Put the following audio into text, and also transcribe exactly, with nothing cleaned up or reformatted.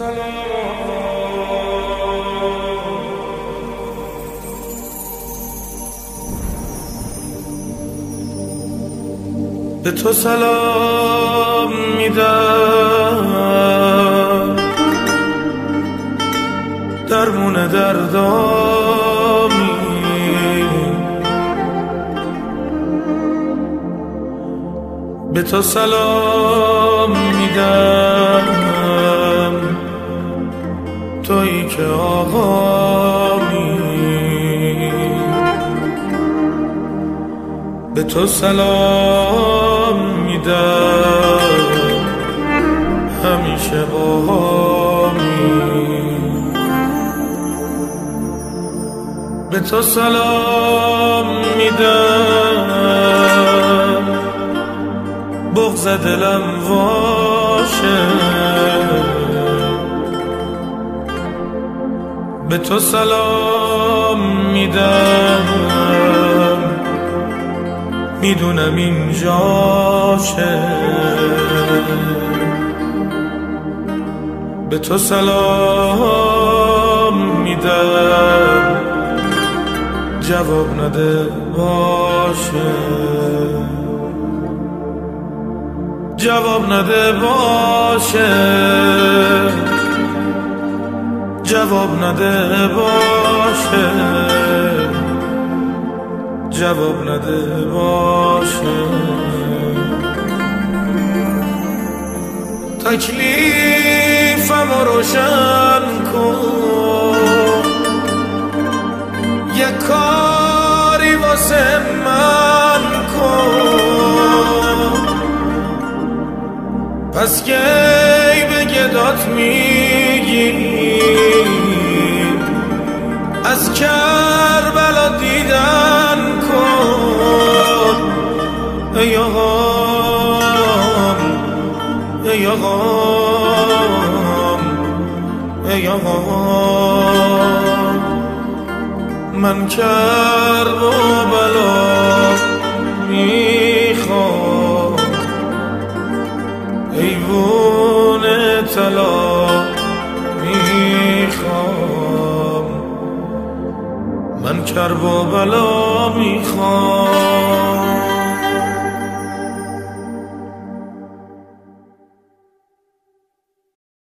به تو سلام میدم، درمون دردامی به تو سلام میدم، تویی که آقامی به تو سلام میدم، همیشه باهامی به تو سلام میدم، بغض دلم واشه به تو سلام میدم، میدونم این جاشه به تو سلام میدم، جواب نده باشه، جواب نده باشه، جواب نده باشه، جواب نده باشه. تکلیفم روشن کن، یک کاری واسه من کن، پس کی به گدات میگی از کربلا دیدن کن. ای آقام ای آقام ای آقام، من کربلا میخوام، ایوون طلا میخوام، من کربلا میخوام.